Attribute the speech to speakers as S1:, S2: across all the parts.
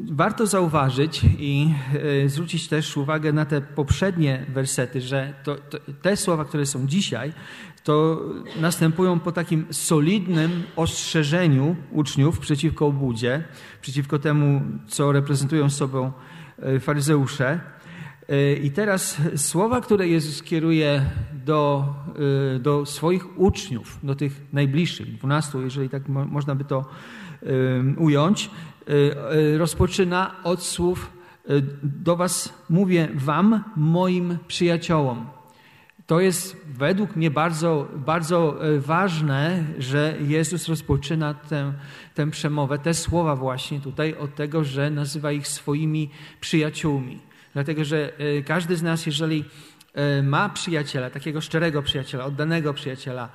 S1: warto zauważyć i zwrócić też uwagę na te poprzednie wersety, że te słowa, które są dzisiaj, to następują po takim solidnym ostrzeżeniu uczniów przeciwko obłudzie, przeciwko temu, co reprezentują sobą faryzeusze. I teraz słowa, które Jezus kieruje do swoich uczniów, do tych najbliższych, 12, jeżeli tak można by to ująć, rozpoczyna od słów: do was mówię wam, moim przyjaciołom. To jest według mnie bardzo, bardzo ważne, że Jezus rozpoczyna tę przemowę, te słowa właśnie tutaj od tego, że nazywa ich swoimi przyjaciółmi. Dlatego, że każdy z nas, jeżeli ma przyjaciela, takiego szczerego przyjaciela, oddanego przyjaciela,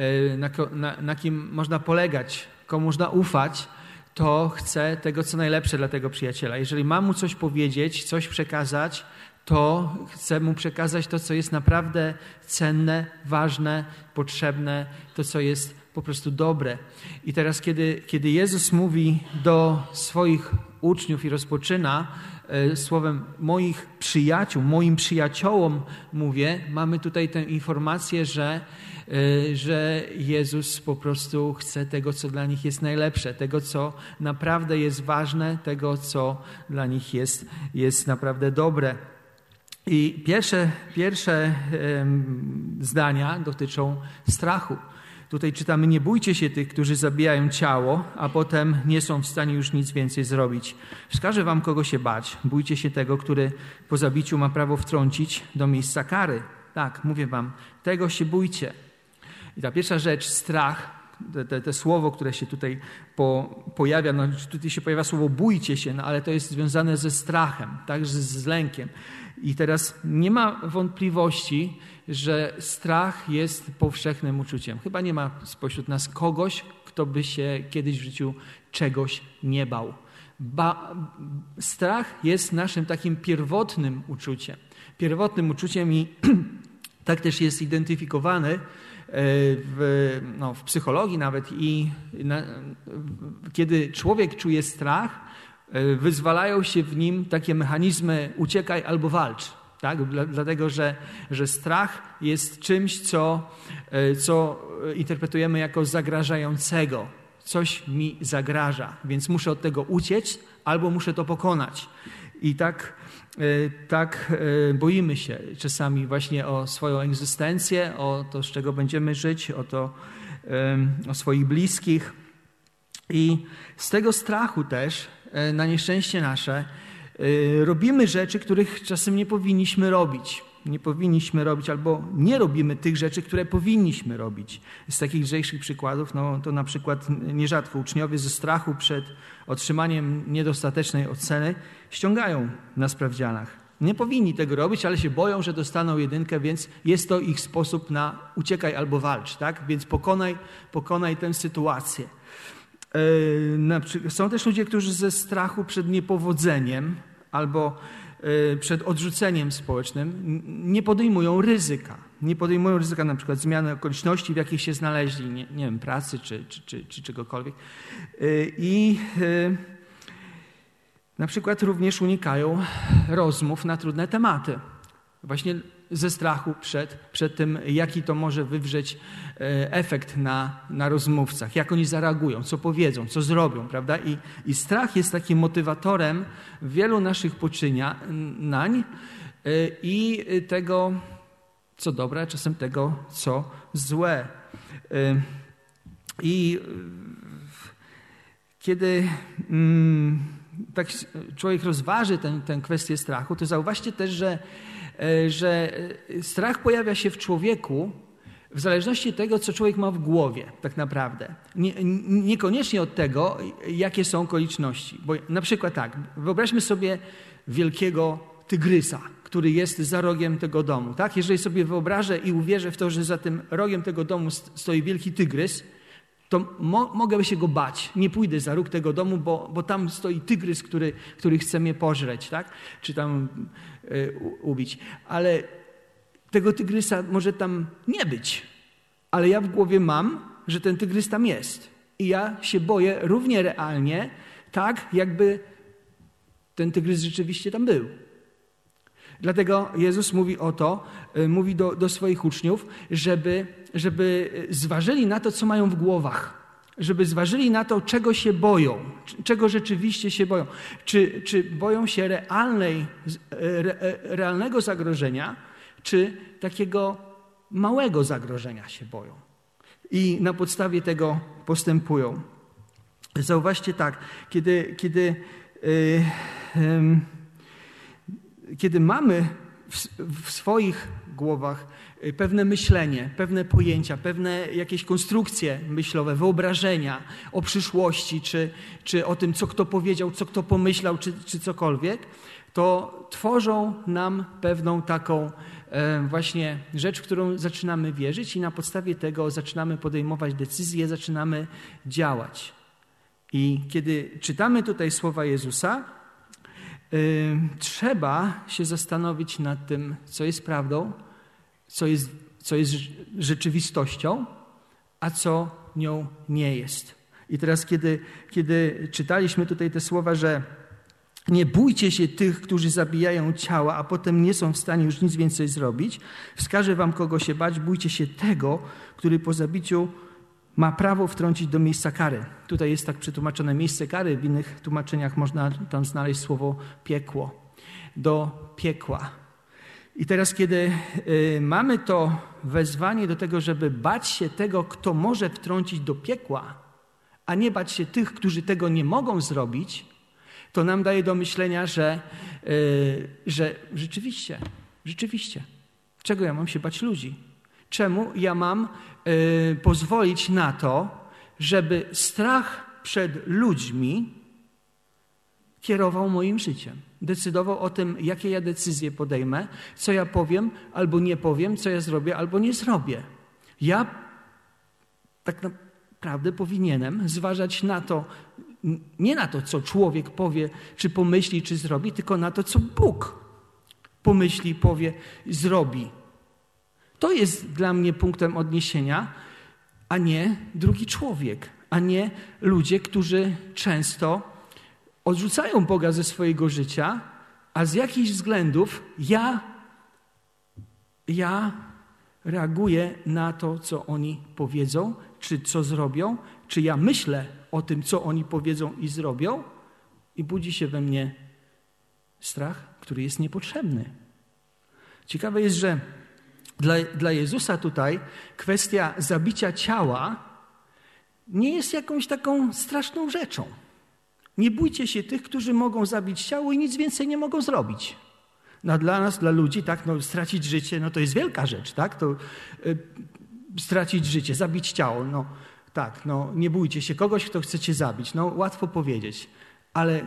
S1: na kim można polegać, komu można ufać, to chce tego, co najlepsze dla tego przyjaciela. Jeżeli ma mu coś powiedzieć, coś przekazać, to chce mu przekazać to, co jest naprawdę cenne, ważne, potrzebne, to, co jest po prostu dobre. I teraz, kiedy Jezus mówi do swoich uczniów i rozpoczyna słowem moich przyjaciół, moim przyjaciołom mówię, mamy tutaj tę informację, że Jezus po prostu chce tego, co dla nich jest najlepsze, tego, co naprawdę jest ważne, tego, co dla nich jest naprawdę dobre. I pierwsze zdania dotyczą strachu. Tutaj czytamy: nie bójcie się tych, którzy zabijają ciało, a potem nie są w stanie już nic więcej zrobić. Wskażę wam, kogo się bać. Bójcie się tego, który po zabiciu ma prawo wtrącić do miejsca kary. Tak, mówię wam, tego się bójcie. I ta pierwsza rzecz, strach, te słowo, które się tutaj pojawia, no tutaj się pojawia słowo bójcie się, no ale to jest związane ze strachem, tak, z lękiem. I teraz nie ma wątpliwości, że strach jest powszechnym uczuciem. Chyba nie ma spośród nas kogoś, kto by się kiedyś w życiu czegoś nie bał. Strach jest naszym takim pierwotnym uczuciem i tak też jest identyfikowany w psychologii nawet. Kiedy człowiek czuje strach, wyzwalają się w nim takie mechanizmy uciekaj albo walcz. Tak? Dlatego, że strach jest czymś, co interpretujemy jako zagrażającego. Coś mi zagraża, więc muszę od tego uciec albo muszę to pokonać. I tak boimy się czasami właśnie o swoją egzystencję, o to, z czego będziemy żyć, o swoich bliskich. I z tego strachu też, na nieszczęście nasze, robimy rzeczy, których czasem nie powinniśmy robić. Albo nie robimy tych rzeczy, które powinniśmy robić. Z takich lżejszych przykładów, to na przykład nierzadko uczniowie ze strachu przed otrzymaniem niedostatecznej oceny ściągają na sprawdzianach. Nie powinni tego robić, ale się boją, że dostaną 1, więc jest to ich sposób na uciekaj albo walcz, tak? Więc pokonaj tę sytuację. Są też ludzie, którzy ze strachu przed niepowodzeniem albo przed odrzuceniem społecznym nie podejmują ryzyka. Nie podejmują ryzyka na przykład zmiany okoliczności, w jakich się znaleźli, nie wiem, pracy czy czegokolwiek. I na przykład również unikają rozmów na trudne tematy. Właśnie ze strachu przed tym, jaki to może wywrzeć efekt na rozmówcach, jak oni zareagują, co powiedzą, co zrobią, prawda? I strach jest takim motywatorem wielu naszych poczynań i tego, co dobre, czasem tego, co złe. I kiedy tak człowiek rozważy tę kwestię strachu, to zauważcie też, że strach pojawia się w człowieku w zależności od tego, co człowiek ma w głowie tak naprawdę. Niekoniecznie od tego, jakie są okoliczności. Bo na przykład tak, wyobraźmy sobie wielkiego tygrysa, który jest za rogiem tego domu. Tak? Jeżeli sobie wyobrażę i uwierzę w to, że za tym rogiem tego domu stoi wielki tygrys, to mogę się go bać. Nie pójdę za róg tego domu, bo tam stoi tygrys, który chce mnie pożreć, tak? Czy tam ubić. Ale tego tygrysa może tam nie być. Ale ja w głowie mam, że ten tygrys tam jest. I ja się boję równie realnie, tak jakby ten tygrys rzeczywiście tam był. Dlatego Jezus mówi do swoich uczniów, żeby zważyli na to, co mają w głowach. Żeby zważyli na to, czego się boją, czego rzeczywiście się boją. Czy boją się realnego zagrożenia, czy takiego małego zagrożenia się boją. I na podstawie tego postępują. Zauważcie tak, kiedy mamy w swoich głowach pewne myślenie, pewne pojęcia, pewne jakieś konstrukcje myślowe, wyobrażenia o przyszłości, czy o tym, co kto powiedział, co kto pomyślał, czy cokolwiek, to tworzą nam pewną taką właśnie rzecz, w którą zaczynamy wierzyć i na podstawie tego zaczynamy podejmować decyzje, zaczynamy działać. I kiedy czytamy tutaj słowa Jezusa, trzeba się zastanowić nad tym, co jest prawdą, co jest rzeczywistością, a co nią nie jest. I teraz, kiedy czytaliśmy tutaj te słowa, że nie bójcie się tych, którzy zabijają ciała, a potem nie są w stanie już nic więcej zrobić, wskażę wam, kogo się bać, bójcie się tego, który po zabiciu ma prawo wtrącić do miejsca kary. Tutaj jest tak przetłumaczone miejsce kary, w innych tłumaczeniach można tam znaleźć słowo piekło. Do piekła. I teraz, kiedy mamy to wezwanie do tego, żeby bać się tego, kto może wtrącić do piekła, a nie bać się tych, którzy tego nie mogą zrobić, to nam daje do myślenia, że rzeczywiście, czego ja mam się bać ludzi? Czemu ja mam pozwolić na to, żeby strach przed ludźmi kierował moim życiem? Decydował o tym, jakie ja decyzje podejmę, co ja powiem albo nie powiem, co ja zrobię albo nie zrobię. Ja tak naprawdę powinienem zważać na to, nie na to, co człowiek powie, czy pomyśli, czy zrobi, tylko na to, co Bóg pomyśli, powie, zrobi. To jest dla mnie punktem odniesienia, a nie drugi człowiek, a nie ludzie, którzy często odrzucają Boga ze swojego życia, a z jakichś względów ja reaguję na to, co oni powiedzą, czy co zrobią, czy ja myślę o tym, co oni powiedzą i zrobią i budzi się we mnie strach, który jest niepotrzebny. Ciekawe jest, że dla Jezusa tutaj kwestia zabicia ciała nie jest jakąś taką straszną rzeczą. Nie bójcie się tych, którzy mogą zabić ciało i nic więcej nie mogą zrobić. No, dla nas, dla ludzi, tak, stracić życie, to jest wielka rzecz, tak? To stracić życie, zabić ciało, nie bójcie się kogoś, kto chcecie zabić. Łatwo powiedzieć, ale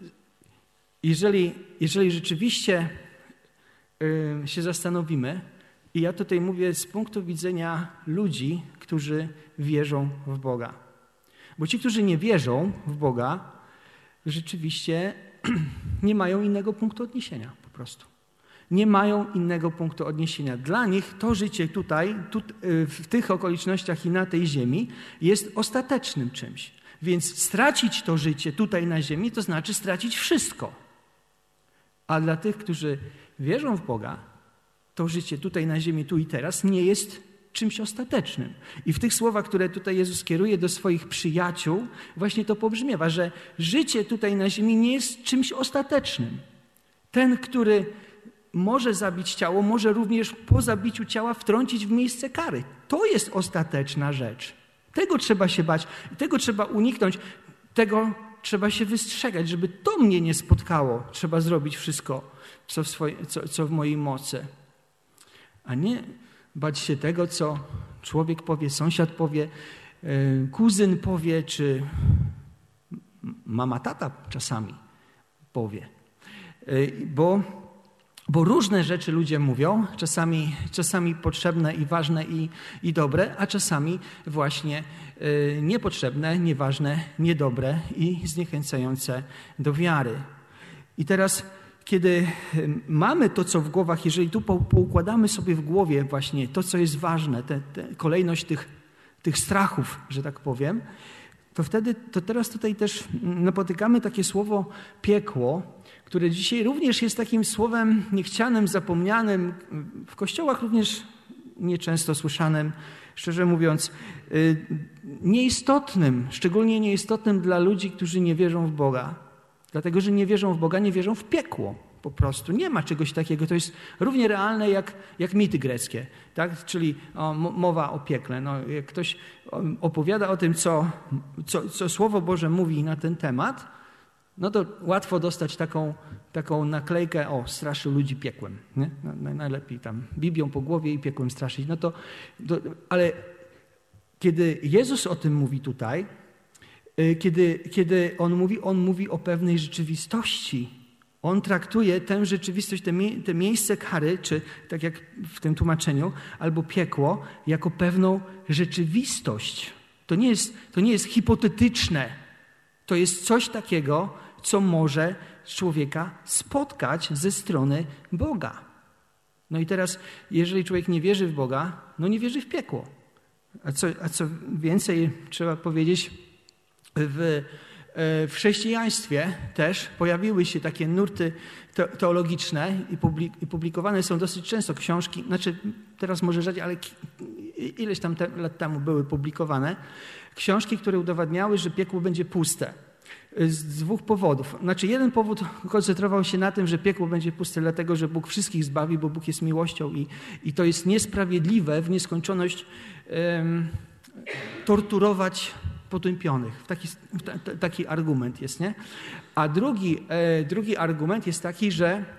S1: jeżeli rzeczywiście się zastanowimy, i ja tutaj mówię z punktu widzenia ludzi, którzy wierzą w Boga. Bo ci, którzy nie wierzą w Boga, rzeczywiście nie mają innego punktu odniesienia po prostu. Nie mają innego punktu odniesienia. Dla nich to życie tutaj, w tych okolicznościach i na tej ziemi jest ostatecznym czymś. Więc stracić to życie tutaj na ziemi, to znaczy stracić wszystko. A dla tych, którzy wierzą w Boga, to życie tutaj na ziemi, tu i teraz nie jest czymś ostatecznym. I w tych słowach, które tutaj Jezus kieruje do swoich przyjaciół, właśnie to pobrzmiewa, że życie tutaj na ziemi nie jest czymś ostatecznym. Ten, który może zabić ciało, może również po zabiciu ciała wtrącić w miejsce kary. To jest ostateczna rzecz. Tego trzeba się bać, tego trzeba uniknąć, tego trzeba się wystrzegać, żeby to mnie nie spotkało. Trzeba zrobić wszystko, co w mojej mocy. A nie bać się tego, co człowiek powie, sąsiad powie, kuzyn powie, czy mama, tata czasami powie. Bo różne rzeczy ludzie mówią, czasami potrzebne i ważne i dobre, a czasami właśnie niepotrzebne, nieważne, niedobre i zniechęcające do wiary. I teraz, kiedy mamy to, co w głowach, jeżeli tu poukładamy sobie w głowie właśnie to, co jest ważne, kolejność tych strachów, że tak powiem, to teraz tutaj też napotykamy takie słowo piekło, które dzisiaj również jest takim słowem niechcianym, zapomnianym, w kościołach również nieczęsto słyszanym, szczerze mówiąc, nieistotnym, szczególnie nieistotnym dla ludzi, którzy nie wierzą w Boga. Dlatego, że nie wierzą w Boga, nie wierzą w piekło. Po prostu nie ma czegoś takiego. To jest równie realne jak mity greckie, tak? Czyli mowa o piekle. No, jak ktoś opowiada o tym, co Słowo Boże mówi na ten temat, no to łatwo dostać taką naklejkę, straszy ludzi piekłem. Nie? No, najlepiej tam Biblią po głowie i piekłem straszyć. Ale kiedy Jezus o tym mówi tutaj, kiedy On mówi o pewnej rzeczywistości. On traktuje tę rzeczywistość, te miejsce kary, czy tak jak w tym tłumaczeniu, albo piekło, jako pewną rzeczywistość. To nie jest hipotetyczne. To jest coś takiego, co może człowieka spotkać ze strony Boga. No i teraz, jeżeli człowiek nie wierzy w Boga, no nie wierzy w piekło. A co więcej, trzeba powiedzieć, w chrześcijaństwie też pojawiły się takie nurty teologiczne i publikowane są dosyć często książki, teraz może rzadziej, ale ileś tam lat temu były publikowane, książki, które udowadniały, że piekło będzie puste. Z dwóch powodów. Jeden powód koncentrował się na tym, że piekło będzie puste dlatego, że Bóg wszystkich zbawi, bo Bóg jest miłością i to jest niesprawiedliwe w nieskończoność torturować potępionych. Taki argument jest, nie? A drugi argument jest taki,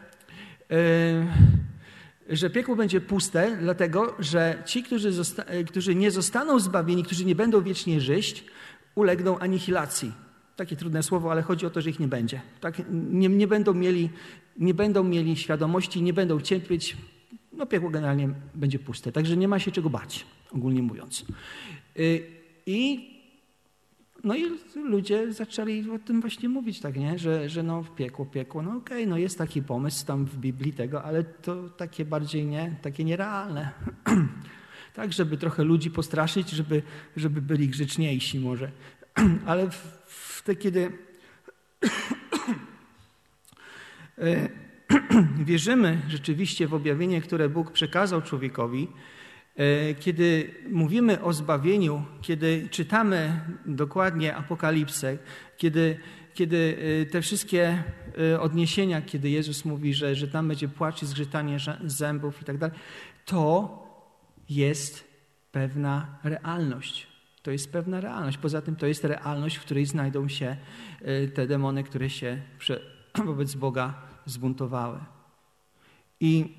S1: że piekło będzie puste, dlatego że ci, którzy nie zostaną zbawieni, którzy nie będą wiecznie żyć, ulegną anihilacji. Takie trudne słowo, ale chodzi o to, że ich nie będzie. Tak? Nie będą mieli świadomości, nie będą cierpieć. No piekło generalnie będzie puste. Także nie ma się czego bać, ogólnie mówiąc. I ludzie zaczęli o tym właśnie mówić, tak, nie? Że piekło, no okej, no jest taki pomysł tam w Biblii tego, ale to takie bardziej takie nierealne. Tak, żeby trochę ludzi postraszyć, żeby byli grzeczniejsi może. Ale kiedy wierzymy rzeczywiście w objawienie, które Bóg przekazał człowiekowi, kiedy mówimy o zbawieniu, kiedy czytamy dokładnie Apokalipsę, kiedy te wszystkie odniesienia, kiedy Jezus mówi, że tam będzie płacz i zgrzytanie zębów i tak dalej, to jest pewna realność. To jest pewna realność. Poza tym to jest realność, w której znajdą się te demony, które się wobec Boga zbuntowały. I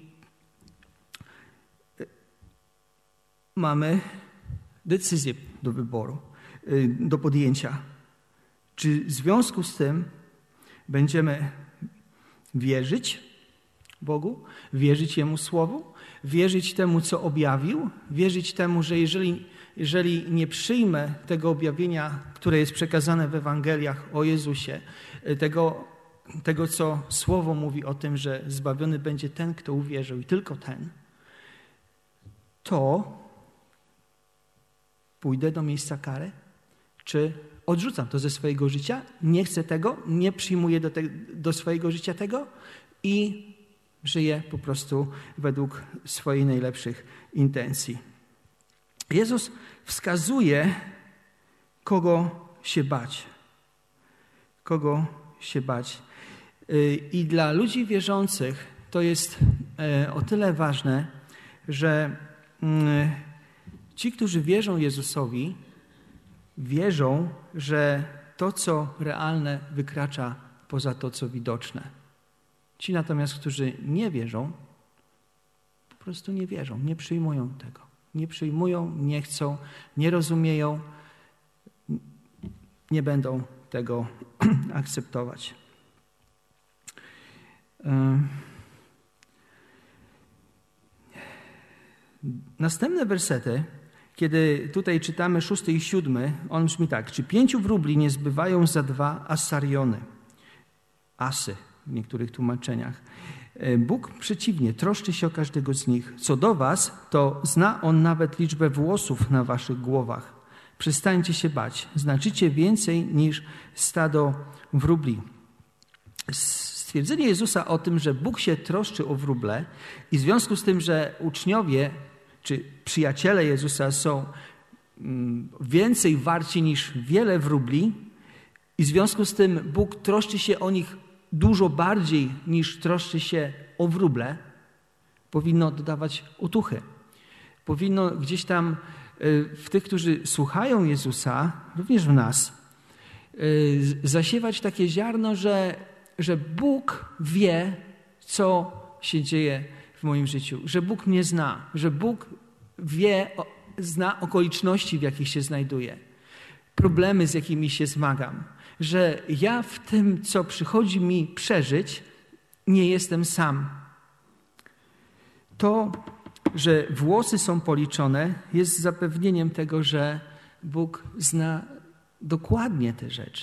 S1: mamy decyzję do wyboru, do podjęcia. Czy w związku z tym będziemy wierzyć Bogu, wierzyć Jemu Słowu, wierzyć temu, co objawił, wierzyć temu, że jeżeli nie przyjmę tego objawienia, które jest przekazane w Ewangeliach o Jezusie, tego, co Słowo mówi o tym, że zbawiony będzie ten, kto uwierzył i tylko ten, to pójdę do miejsca kary? Czy odrzucam to ze swojego życia? Nie chcę tego, nie przyjmuję do swojego życia tego i żyję po prostu według swoich najlepszych intencji. Jezus wskazuje, kogo się bać. Kogo się bać. I dla ludzi wierzących to jest o tyle ważne, że ci, którzy wierzą Jezusowi, wierzą, że to, co realne, wykracza poza to, co widoczne. Ci natomiast, którzy nie wierzą, po prostu nie wierzą, nie przyjmują tego. Nie przyjmują, nie chcą, nie rozumieją, nie będą tego akceptować. Następne wersety, kiedy tutaj czytamy 6 i 7, on brzmi tak. Czy 5 wróbli nie zbywają za 2 asariony? Asy w niektórych tłumaczeniach. Bóg przeciwnie, troszczy się o każdego z nich. Co do was, to zna On nawet liczbę włosów na waszych głowach. Przestańcie się bać. Znaczycie więcej niż stado wróbli. Stwierdzenie Jezusa o tym, że Bóg się troszczy o wróble i w związku z tym, że uczniowie czy przyjaciele Jezusa są więcej warci niż wiele wróbli i w związku z tym Bóg troszczy się o nich dużo bardziej niż troszczy się o wróble, powinno dodawać otuchy. Powinno gdzieś tam w tych, którzy słuchają Jezusa, również w nas, zasiewać takie ziarno, że Bóg wie, co się dzieje w moim życiu, że Bóg mnie zna, że Bóg zna okoliczności, w jakich się znajduję, problemy, z jakimi się zmagam, że ja w tym, co przychodzi mi przeżyć, nie jestem sam. To, że włosy są policzone, jest zapewnieniem tego, że Bóg zna dokładnie te rzeczy.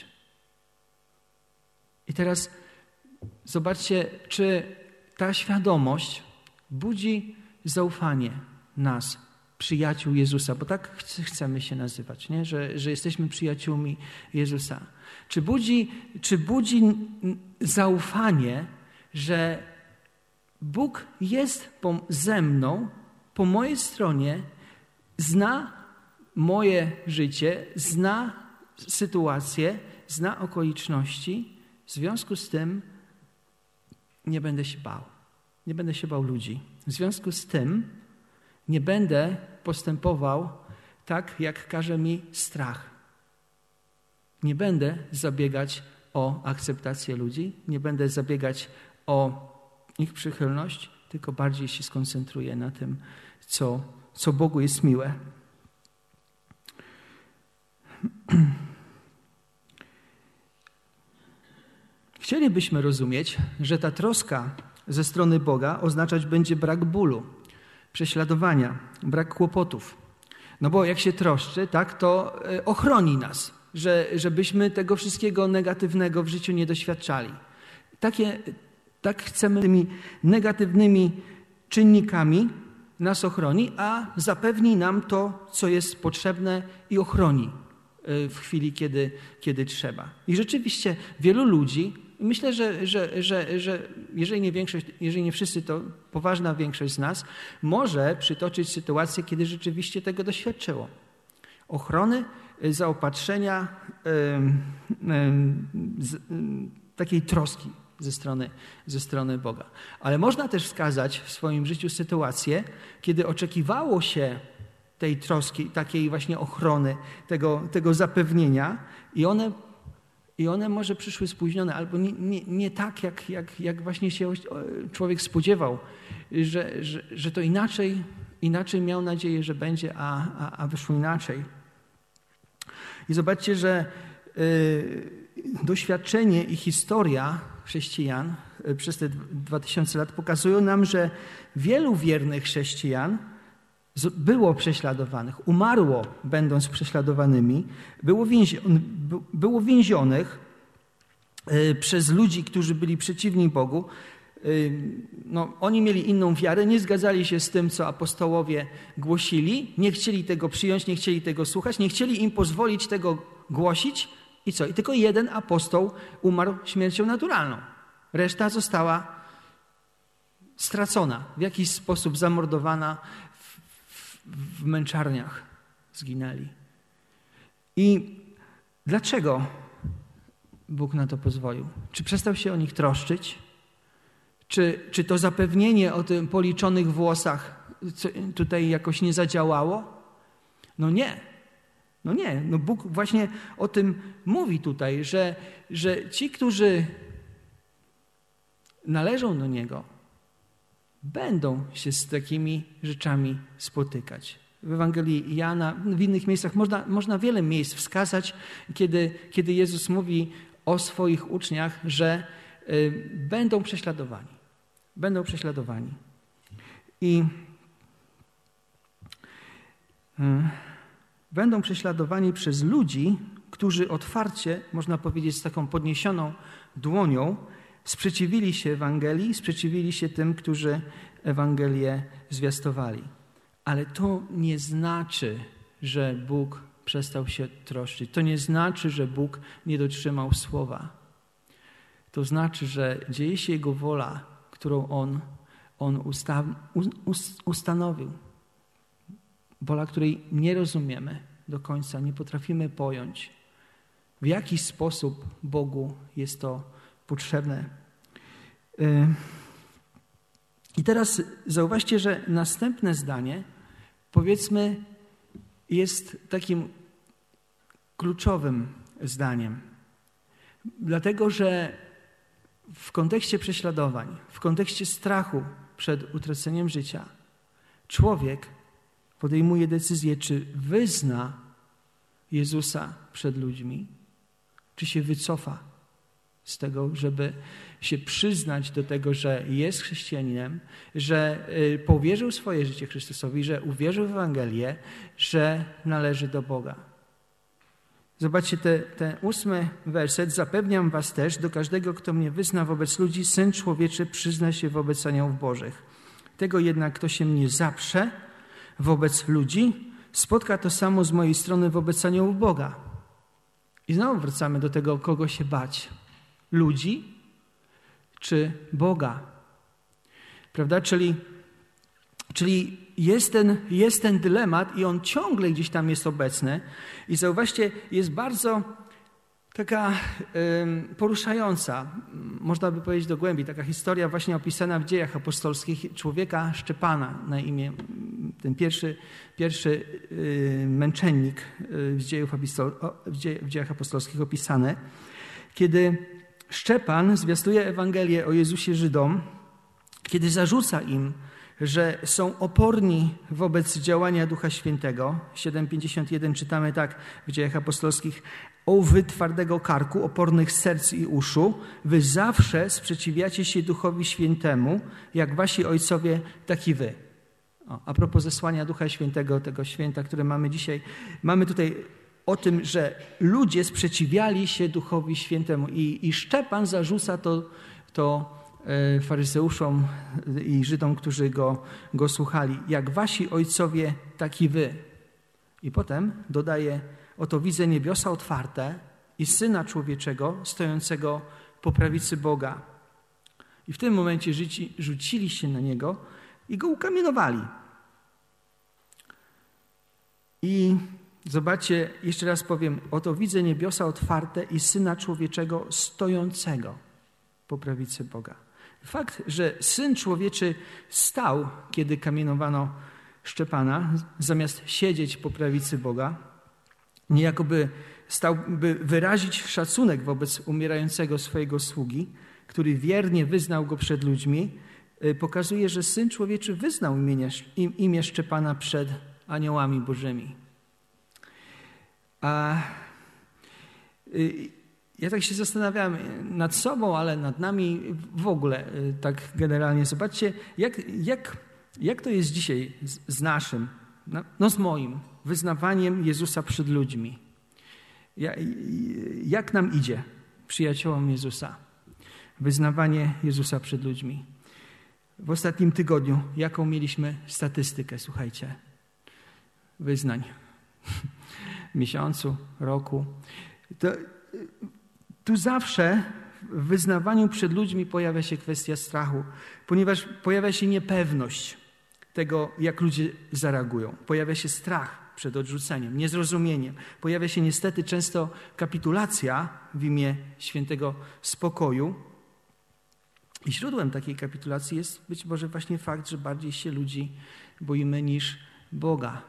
S1: I teraz zobaczcie, czy ta świadomość budzi zaufanie nas, przyjaciół Jezusa, bo tak chcemy się nazywać, nie? Że jesteśmy przyjaciółmi Jezusa. Czy budzi zaufanie, że Bóg jest ze mną, po mojej stronie, zna moje życie, zna sytuację, zna okoliczności. W związku z tym nie będę się bał. Nie będę się bał ludzi. W związku z tym nie będę postępował tak, jak każe mi strach. Nie będę zabiegać o akceptację ludzi, nie będę zabiegać o ich przychylność, tylko bardziej się skoncentruję na tym, co Bogu jest miłe. Chcielibyśmy rozumieć, że ta troska ze strony Boga oznaczać będzie brak bólu, prześladowania, brak kłopotów. No bo jak się troszczy, tak, to ochroni nas, żebyśmy tego wszystkiego negatywnego w życiu nie doświadczali. Tak chcemy tymi negatywnymi czynnikami nas ochroni, a zapewni nam to, co jest potrzebne i ochroni w chwili, kiedy trzeba. I rzeczywiście wielu ludzi, myślę, że jeżeli nie wszyscy, to poważna większość z nas może przytoczyć sytuację, kiedy rzeczywiście tego doświadczyło. Ochrony, zaopatrzenia, takiej troski ze strony Boga. Ale można też wskazać w swoim życiu sytuację, kiedy oczekiwało się tej troski, takiej właśnie ochrony, tego zapewnienia i one może przyszły spóźnione albo nie tak, jak właśnie się człowiek spodziewał, że to inaczej miał nadzieję, że będzie, a wyszło inaczej. I zobaczcie, że doświadczenie i historia chrześcijan przez te 2000 lat pokazują nam, że wielu wiernych chrześcijan było prześladowanych, umarło będąc prześladowanymi, było więzionych przez ludzi, którzy byli przeciwni Bogu. Oni mieli inną wiarę, nie zgadzali się z tym, co apostołowie głosili, nie chcieli tego przyjąć, nie chcieli tego słuchać, nie chcieli im pozwolić tego głosić. I co? I tylko jeden apostoł umarł śmiercią naturalną. Reszta została stracona, w jakiś sposób zamordowana, w męczarniach zginęli. I dlaczego Bóg na to pozwolił? Czy przestał się o nich troszczyć? Czy to zapewnienie o tym policzonych włosach tutaj jakoś nie zadziałało? No nie. Bóg właśnie o tym mówi tutaj, że ci, którzy należą do Niego, będą się z takimi rzeczami spotykać. W Ewangelii Jana, w innych miejscach można wiele miejsc wskazać, kiedy Jezus mówi o swoich uczniach, że będą prześladowani. Będą prześladowani. I będą prześladowani przez ludzi, którzy otwarcie, można powiedzieć z taką podniesioną dłonią, sprzeciwili się Ewangelii, sprzeciwili się tym, którzy Ewangelię zwiastowali. Ale to nie znaczy, że Bóg przestał się troszczyć. To nie znaczy, że Bóg nie dotrzymał słowa. To znaczy, że dzieje się Jego wola, którą On ustanowił. Wola, której nie rozumiemy do końca, nie potrafimy pojąć, w jaki sposób Bogu jest to potrzebne. I teraz zauważcie, że następne zdanie, powiedzmy, jest takim kluczowym zdaniem. Dlatego, że w kontekście prześladowań, w kontekście strachu przed utraceniem życia, człowiek podejmuje decyzję, czy wyzna Jezusa przed ludźmi, czy się wycofa z tego, żeby się przyznać do tego, że jest chrześcijaninem, że powierzył swoje życie Chrystusowi, że uwierzył w Ewangelię, że należy do Boga. Zobaczcie ten 8 werset. Zapewniam was też, do każdego, kto mnie wyzna wobec ludzi, Syn Człowieczy przyzna się wobec aniołów bożych. Tego jednak, kto się mnie zaprze wobec ludzi, spotka to samo z mojej strony wobec aniołów Boga. I znowu wracamy do tego, kogo się bać. Ludzi czy Boga? Prawda? Czyli jest ten dylemat i on ciągle gdzieś tam jest obecny. I zauważcie, jest bardzo taka poruszająca, można by powiedzieć do głębi, taka historia właśnie opisana w Dziejach Apostolskich człowieka Szczepana na imię, ten pierwszy męczennik w Dziejach Apostolskich opisany, kiedy Szczepan zwiastuje Ewangelię o Jezusie Żydom, kiedy zarzuca im, że są oporni wobec działania Ducha Świętego. 7:51 czytamy tak w Dziejach Apostolskich: o wy twardego karku, opornych serc i uszu, wy zawsze sprzeciwiacie się Duchowi Świętemu, jak wasi ojcowie, tak i wy. A propos zesłania Ducha Świętego, tego święta, które mamy dzisiaj, mamy tutaj o tym, że ludzie sprzeciwiali się Duchowi Świętemu i Szczepan zarzuca to faryzeuszom i Żydom, którzy go słuchali. Jak wasi ojcowie, tak i wy. I potem dodaje: oto widzę niebiosa otwarte i Syna Człowieczego stojącego po prawicy Boga. I w tym momencie rzucili się na Niego i Go ukamienowali. I zobaczcie, jeszcze raz powiem, oto widzę niebiosa otwarte i Syna Człowieczego stojącego po prawicy Boga. Fakt, że Syn Człowieczy stał, kiedy kamienowano Szczepana, zamiast siedzieć po prawicy Boga, niejako stał, by wyrazić szacunek wobec umierającego swojego sługi, który wiernie wyznał go przed ludźmi, pokazuje, że Syn Człowieczy wyznał imię Szczepana przed aniołami bożymi. Ja tak się zastanawiałem nad sobą, ale nad nami w ogóle tak generalnie. Zobaczcie, jak to jest dzisiaj z naszym, z moim wyznawaniem Jezusa przed ludźmi. Jak nam idzie, przyjaciołom Jezusa, wyznawanie Jezusa przed ludźmi. W ostatnim tygodniu, jaką mieliśmy statystykę, słuchajcie, wyznań w miesiącu, roku. Tu zawsze w wyznawaniu przed ludźmi pojawia się kwestia strachu, ponieważ pojawia się niepewność tego, jak ludzie zareagują. Pojawia się strach przed odrzuceniem, niezrozumieniem. Pojawia się niestety często kapitulacja w imię świętego spokoju. I źródłem takiej kapitulacji jest być może właśnie fakt, że bardziej się ludzi boimy niż Boga.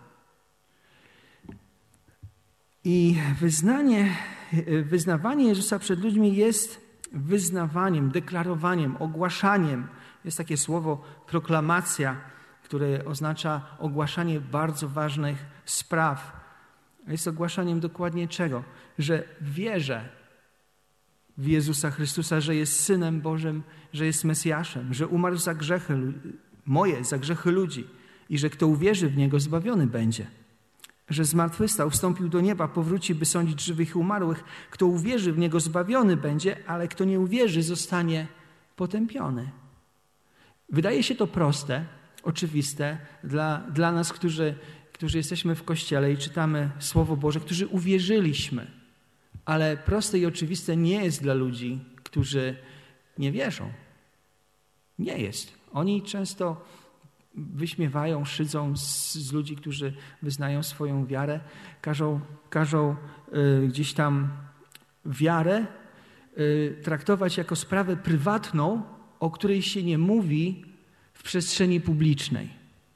S1: I wyznawanie Jezusa przed ludźmi jest wyznawaniem, deklarowaniem, ogłaszaniem. Jest takie słowo proklamacja, które oznacza ogłaszanie bardzo ważnych spraw. Jest ogłaszaniem dokładnie czego? Że wierzę w Jezusa Chrystusa, że jest Synem Bożym, że jest Mesjaszem, że umarł za grzechy moje, za grzechy ludzi i że kto uwierzy w Niego, zbawiony będzie. Że zmartwychwstał, wstąpił do nieba, powróci, by sądzić żywych i umarłych. Kto uwierzy w Niego, zbawiony będzie, ale kto nie uwierzy, zostanie potępiony. Wydaje się to proste, oczywiste dla nas, którzy jesteśmy w Kościele i czytamy Słowo Boże, którzy uwierzyliśmy. Ale proste i oczywiste nie jest dla ludzi, którzy nie wierzą. Nie jest. Oni często wyśmiewają, szydzą z ludzi, którzy wyznają swoją wiarę, każą gdzieś tam wiarę traktować jako sprawę prywatną, o której się nie mówi w przestrzeni publicznej.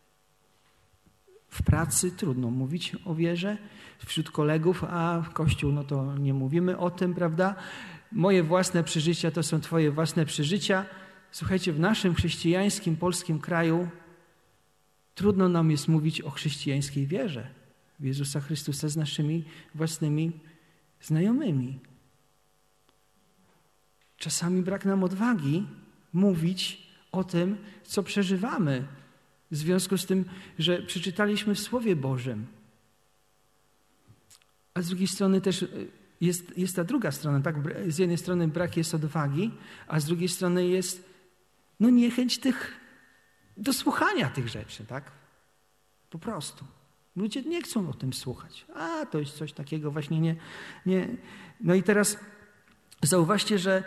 S1: W pracy trudno mówić o wierze, wśród kolegów, a w Kościół no to nie mówimy o tym, prawda? Moje własne przeżycia to są twoje własne przeżycia. Słuchajcie, w naszym chrześcijańskim, polskim kraju trudno nam jest mówić o chrześcijańskiej wierze w Jezusa Chrystusa z naszymi własnymi znajomymi. Czasami brak nam odwagi mówić o tym, co przeżywamy w związku z tym, że przeczytaliśmy w Słowie Bożym. A z drugiej strony też jest ta druga strona. Tak? Z jednej strony brak jest odwagi, a z drugiej strony jest niechęć do słuchania tych rzeczy. Tak? Po prostu. Ludzie nie chcą o tym słuchać. A, to jest coś takiego właśnie nie. No i teraz zauważcie, że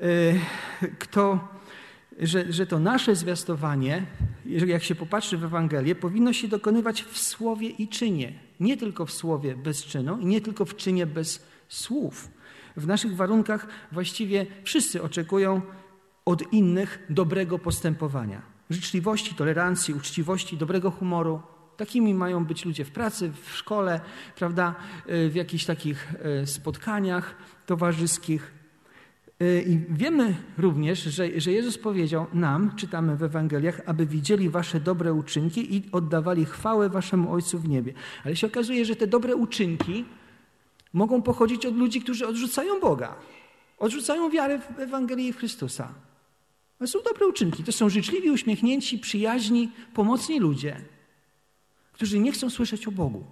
S1: że to nasze zwiastowanie, jak się popatrzy w Ewangelię, powinno się dokonywać w słowie i czynie. Nie tylko w słowie bez czynu i nie tylko w czynie bez słów. W naszych warunkach właściwie wszyscy oczekują od innych dobrego postępowania. Życzliwości, tolerancji, uczciwości, dobrego humoru. Takimi mają być ludzie w pracy, w szkole, prawda, w jakichś takich spotkaniach towarzyskich. I wiemy również, że Jezus powiedział nam, czytamy w Ewangeliach, aby widzieli wasze dobre uczynki i oddawali chwałę waszemu Ojcu w niebie. Ale się okazuje, że te dobre uczynki mogą pochodzić od ludzi, którzy odrzucają Boga. Odrzucają wiarę w Ewangelię i w Chrystusa. To są dobre uczynki. To są życzliwi, uśmiechnięci, przyjaźni, pomocni ludzie, którzy nie chcą słyszeć o Bogu.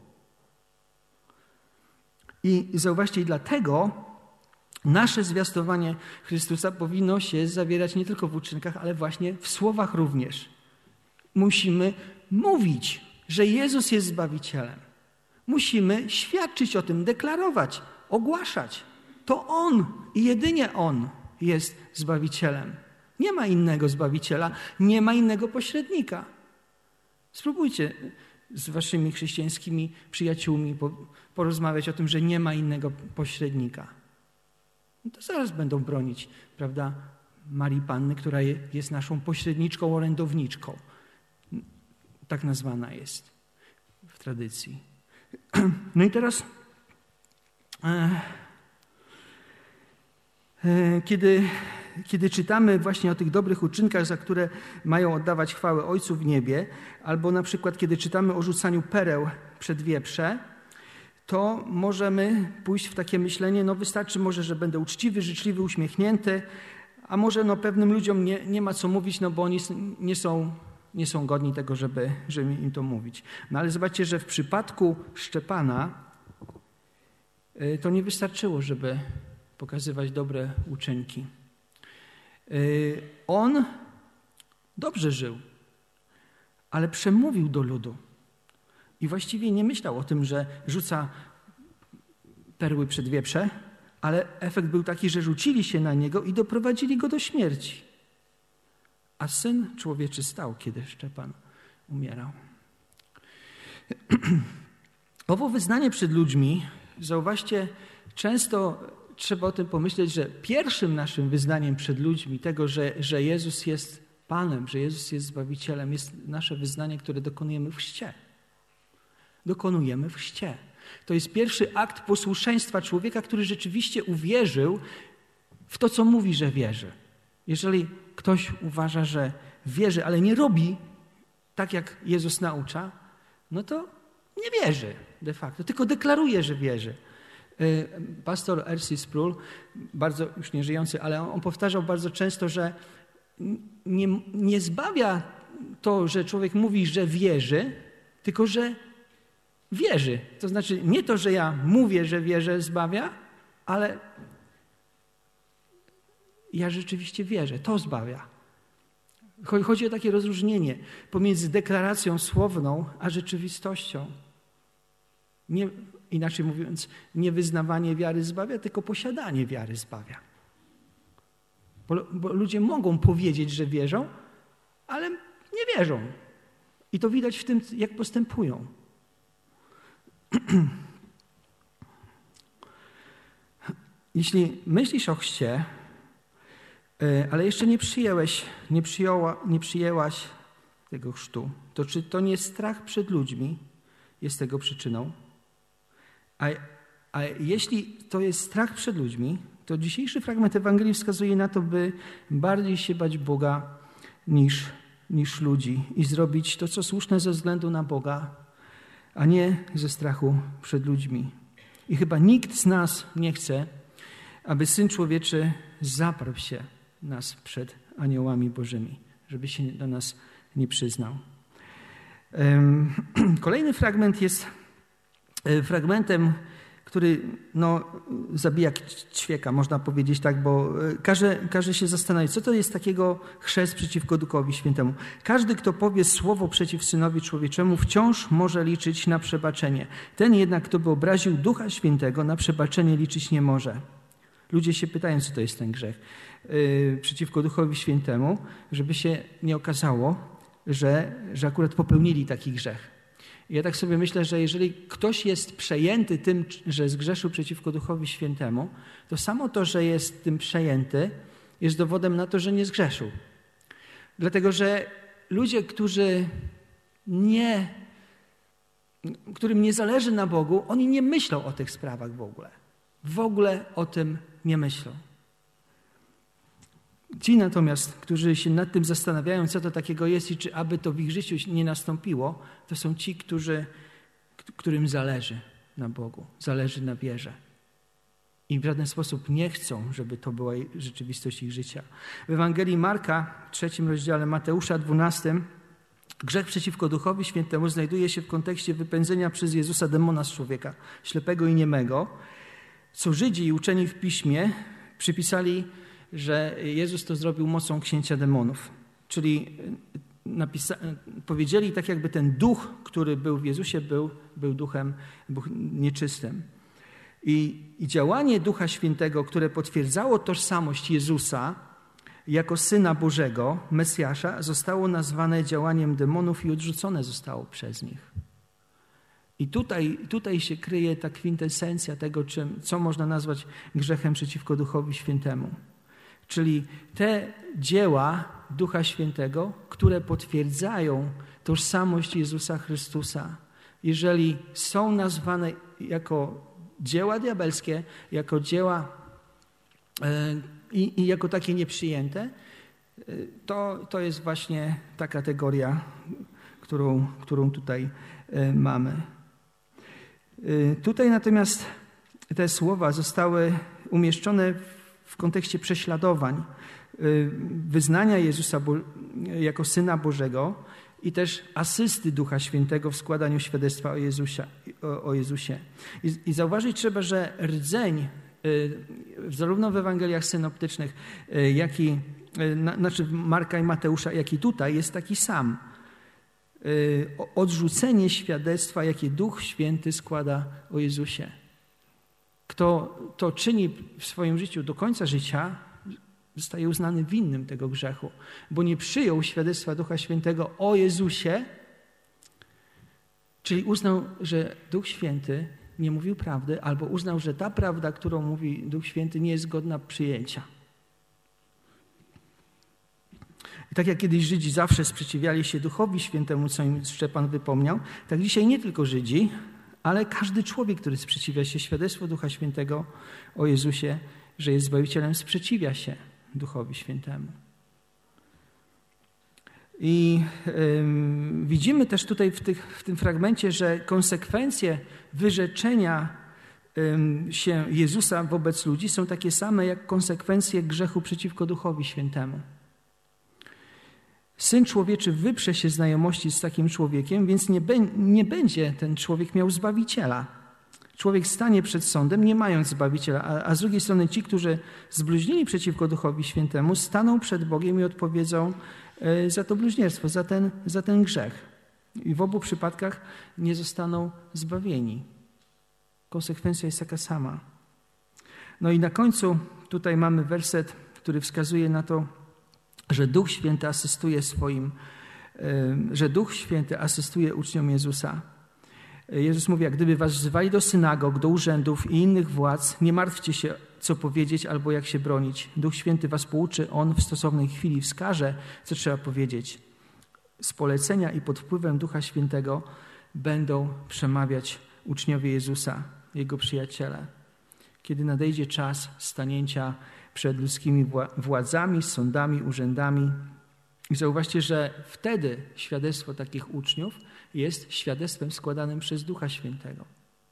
S1: I zauważcie, i dlatego nasze zwiastowanie Chrystusa powinno się zawierać nie tylko w uczynkach, ale właśnie w słowach również. Musimy mówić, że Jezus jest Zbawicielem. Musimy świadczyć o tym, deklarować, ogłaszać. To On i jedynie On jest Zbawicielem. Nie ma innego Zbawiciela, nie ma innego pośrednika. Spróbujcie z waszymi chrześcijańskimi przyjaciółmi porozmawiać o tym, że nie ma innego pośrednika. No to zaraz będą bronić, prawda, Marii Panny, która jest naszą pośredniczką, orędowniczką. Tak nazwana jest w tradycji. No i teraz, kiedy czytamy właśnie o tych dobrych uczynkach, za które mają oddawać chwałę Ojcu w niebie, albo na przykład kiedy czytamy o rzucaniu pereł przed wieprze, to możemy pójść w takie myślenie, wystarczy może, że będę uczciwy, życzliwy, uśmiechnięty, a może pewnym ludziom nie ma co mówić, bo oni nie są godni tego, żeby im to mówić. No ale zobaczcie, że w przypadku Szczepana to nie wystarczyło, żeby pokazywać dobre uczynki. On dobrze żył, ale przemówił do ludu. I właściwie nie myślał o tym, że rzuca perły przed wieprze, ale efekt był taki, że rzucili się na niego i doprowadzili go do śmierci. A Syn Człowieczy stał, kiedy Szczepan umierał. Owo wyznanie przed ludźmi, zauważcie, często trzeba o tym pomyśleć, że pierwszym naszym wyznaniem przed ludźmi tego, że Jezus jest Panem, że Jezus jest Zbawicielem, jest nasze wyznanie, które dokonujemy w chrzcie. Dokonujemy w chrzcie. To jest pierwszy akt posłuszeństwa człowieka, który rzeczywiście uwierzył w to, co mówi, że wierzy. Jeżeli ktoś uważa, że wierzy, ale nie robi tak, jak Jezus naucza, no to nie wierzy de facto, tylko deklaruje, że wierzy. Pastor R.C. Sproul, bardzo już nie żyjący, ale on powtarzał bardzo często, że nie zbawia to, że człowiek mówi, że wierzy, tylko że wierzy. To znaczy nie to, że ja mówię, że wierzę, zbawia, ale ja rzeczywiście wierzę. To zbawia. Chodzi o takie rozróżnienie pomiędzy deklaracją słowną a rzeczywistością. Nie, inaczej mówiąc, nie wyznawanie wiary zbawia, tylko posiadanie wiary zbawia. Bo ludzie mogą powiedzieć, że wierzą, ale nie wierzą. I to widać w tym, jak postępują. Jeśli myślisz o chrzcie, ale jeszcze nie przyjęłaś tego chrztu, to czy to nie strach przed ludźmi jest tego przyczyną? A jeśli to jest strach przed ludźmi, to dzisiejszy fragment Ewangelii wskazuje na to, by bardziej się bać Boga niż ludzi i zrobić to, co słuszne ze względu na Boga, a nie ze strachu przed ludźmi. I chyba nikt z nas nie chce, aby Syn Człowieczy zaparł się nas przed aniołami bożymi, żeby się do nas nie przyznał. Kolejny fragment jest fragmentem, który zabija ćwieka, można powiedzieć tak, bo każe się zastanowić, co to jest takiego chrzest przeciwko Duchowi Świętemu. Każdy, kto powie słowo przeciw Synowi Człowieczemu, wciąż może liczyć na przebaczenie. Ten jednak, kto by obraził Ducha Świętego, na przebaczenie liczyć nie może. Ludzie się pytają, co to jest ten grzech przeciwko Duchowi Świętemu, żeby się nie okazało, że akurat popełnili taki grzech. I ja tak sobie myślę, że jeżeli ktoś jest przejęty tym, że zgrzeszył przeciwko Duchowi Świętemu, to samo to, że jest tym przejęty, jest dowodem na to, że nie zgrzeszył. Dlatego, że ludzie, którym nie zależy na Bogu, oni nie myślą o tych sprawach w ogóle. W ogóle o tym nie myślą. Ci natomiast, którzy się nad tym zastanawiają, co to takiego jest i czy aby to w ich życiu nie nastąpiło, to są ci, którym zależy na Bogu, zależy na wierze. I w żaden sposób nie chcą, żeby to była rzeczywistość ich życia. W Ewangelii Marka, 3 rozdziale, Mateusza 12, grzech przeciwko Duchowi Świętemu znajduje się w kontekście wypędzenia przez Jezusa demona z człowieka, ślepego i niemego, co Żydzi i uczeni w Piśmie przypisali, że Jezus to zrobił mocą księcia demonów. Czyli powiedzieli tak, jakby ten duch, który był w Jezusie, był duchem nieczystym. I działanie Ducha Świętego, które potwierdzało tożsamość Jezusa jako Syna Bożego, Mesjasza, zostało nazwane działaniem demonów i odrzucone zostało przez nich. I tutaj się kryje ta kwintesencja tego, co można nazwać grzechem przeciwko Duchowi Świętemu. Czyli te dzieła Ducha Świętego, które potwierdzają tożsamość Jezusa Chrystusa. Jeżeli są nazwane jako dzieła diabelskie, jako dzieła i jako takie nieprzyjęte, to jest właśnie ta kategoria, którą tutaj mamy. Tutaj natomiast te słowa zostały umieszczone w kontekście prześladowań, wyznania Jezusa jako Syna Bożego i też asysty Ducha Świętego w składaniu świadectwa o Jezusie. I zauważyć trzeba, że rdzeń zarówno w Ewangeliach synoptycznych, znaczy Marka i Mateusza, jak i tutaj jest taki sam. Odrzucenie świadectwa, jakie Duch Święty składa o Jezusie. Kto to czyni w swoim życiu do końca życia, zostaje uznany winnym tego grzechu, bo nie przyjął świadectwa Ducha Świętego o Jezusie, czyli uznał, że Duch Święty nie mówił prawdy, albo uznał, że ta prawda, którą mówi Duch Święty, nie jest godna przyjęcia. I tak jak kiedyś Żydzi zawsze sprzeciwiali się Duchowi Świętemu, co im Szczepan wypomniał, tak dzisiaj nie tylko Żydzi, ale każdy człowiek, który sprzeciwia się świadectwu Ducha Świętego o Jezusie, że jest Zbawicielem, sprzeciwia się Duchowi Świętemu. I widzimy też tutaj w tym fragmencie, że konsekwencje wyrzeczenia się Jezusa wobec ludzi są takie same jak konsekwencje grzechu przeciwko Duchowi Świętemu. Syn Człowieczy wyprze się znajomości z takim człowiekiem, więc nie będzie ten człowiek miał Zbawiciela. Człowiek stanie przed sądem, nie mając Zbawiciela, a z drugiej strony ci, którzy zbluźnili przeciwko Duchowi Świętemu, staną przed Bogiem i odpowiedzą za to bluźnierstwo, za ten grzech. I w obu przypadkach nie zostaną zbawieni. Konsekwencja jest taka sama. No i na końcu tutaj mamy werset, który wskazuje na to, że Duch Święty asystuje uczniom Jezusa. Jezus mówi, jak gdyby was wzywali do synagog, do urzędów i innych władz, nie martwcie się, co powiedzieć albo jak się bronić. Duch Święty was pouczy, On w stosownej chwili wskaże, co trzeba powiedzieć. Z polecenia i pod wpływem Ducha Świętego będą przemawiać uczniowie Jezusa, Jego przyjaciele. Kiedy nadejdzie czas stanięcia przed ludzkimi władzami, sądami, urzędami. I zauważcie, że wtedy świadectwo takich uczniów jest świadectwem składanym przez Ducha Świętego.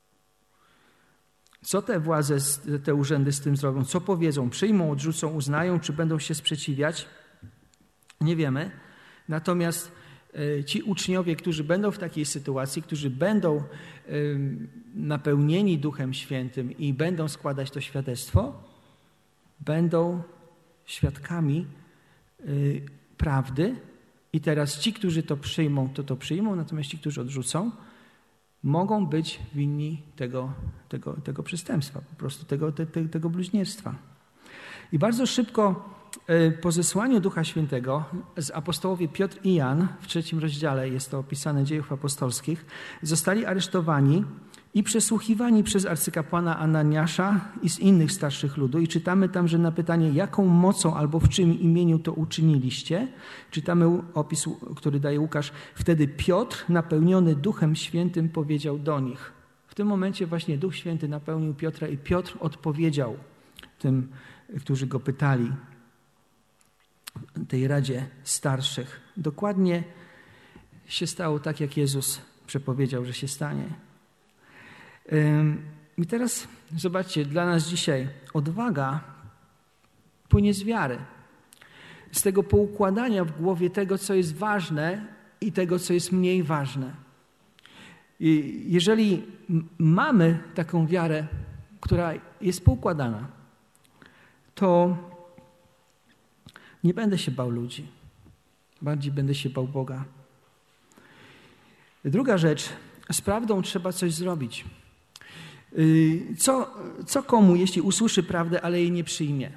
S1: Co te władze, te urzędy z tym zrobią? Co powiedzą? Przyjmą, odrzucą, uznają, czy będą się sprzeciwiać? Nie wiemy. Natomiast ci uczniowie, którzy będą w takiej sytuacji, którzy będą napełnieni Duchem Świętym i będą składać to świadectwo, będą świadkami prawdy. I teraz ci, którzy to przyjmą, to przyjmą, natomiast ci, którzy odrzucą, mogą być winni tego przestępstwa, po prostu tego bluźnierstwa. I bardzo szybko po zesłaniu Ducha Świętego z apostołowie Piotr i Jan, w 3 rozdziale jest to opisane Dziejów Apostolskich, zostali aresztowani i przesłuchiwani przez arcykapłana Ananiasza i z innych starszych ludu. I czytamy tam, że na pytanie, jaką mocą albo w czym imieniu to uczyniliście, czytamy opis, który daje Łukasz. Wtedy Piotr, napełniony Duchem Świętym, powiedział do nich. W tym momencie właśnie Duch Święty napełnił Piotra i Piotr odpowiedział tym, którzy go pytali, tej Radzie Starszych. Dokładnie się stało tak, jak Jezus przepowiedział, że się stanie. I teraz zobaczcie, dla nas dzisiaj odwaga płynie z wiary. Z tego poukładania w głowie tego, co jest ważne i tego, co jest mniej ważne. I jeżeli mamy taką wiarę, która jest poukładana, to nie będę się bał ludzi. Bardziej będę się bał Boga. Druga rzecz. Z prawdą trzeba coś zrobić. Co komu, jeśli usłyszy prawdę, ale jej nie przyjmie?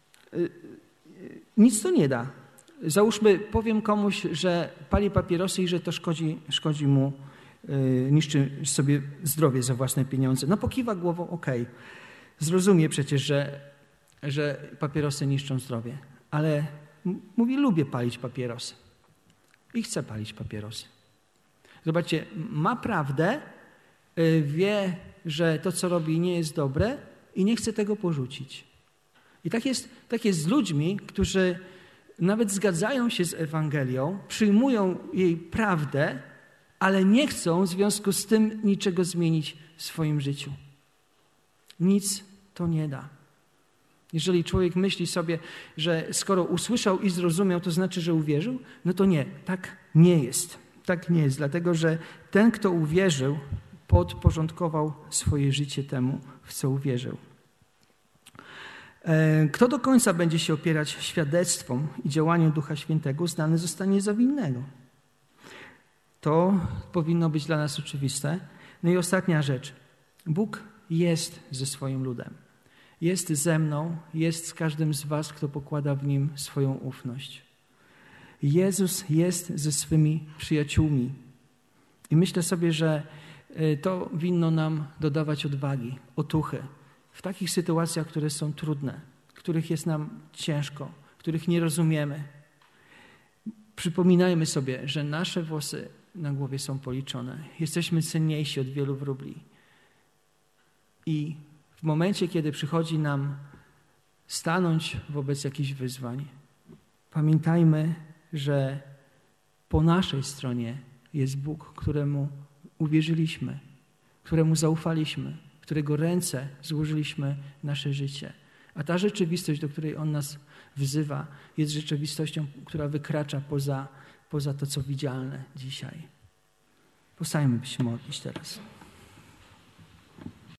S1: Nic to nie da. Załóżmy, powiem komuś, że pali papierosy i że to szkodzi mu, niszczy sobie zdrowie za własne pieniądze. No pokiwa głową, okej. Zrozumie przecież, że papierosy niszczą zdrowie. Ale mówi, lubię palić papierosy. I chce palić papierosy. Zobaczcie, ma prawdę, wie, że to, co robi, nie jest dobre i nie chce tego porzucić. I tak jest z ludźmi, którzy nawet zgadzają się z Ewangelią, przyjmują jej prawdę, ale nie chcą w związku z tym niczego zmienić w swoim życiu. Nic to nie da. Jeżeli człowiek myśli sobie, że skoro usłyszał i zrozumiał, to znaczy, że uwierzył, no to nie, tak nie jest. Tak nie jest, dlatego że ten, kto uwierzył, podporządkował swoje życie temu, w co uwierzył. Kto do końca będzie się opierać świadectwom i działaniu Ducha Świętego, uznany zostanie za winnego. To powinno być dla nas oczywiste. No i ostatnia rzecz. Bóg jest ze swoim ludem. Jest ze mną, jest z każdym z was, kto pokłada w Nim swoją ufność. Jezus jest ze swymi przyjaciółmi. I myślę sobie, że to winno nam dodawać odwagi, otuchy w takich sytuacjach, które są trudne, których jest nam ciężko, których nie rozumiemy. Przypominajmy sobie, że nasze włosy na głowie są policzone. Jesteśmy cenniejsi od wielu wróbli. I w momencie, kiedy przychodzi nam stanąć wobec jakichś wyzwań, pamiętajmy, że po naszej stronie jest Bóg, któremu uwierzyliśmy, któremu zaufaliśmy, w którego ręce złożyliśmy nasze życie. A ta rzeczywistość, do której On nas wzywa, jest rzeczywistością, która wykracza poza to, co widzialne dzisiaj. Postańmy się modlić teraz.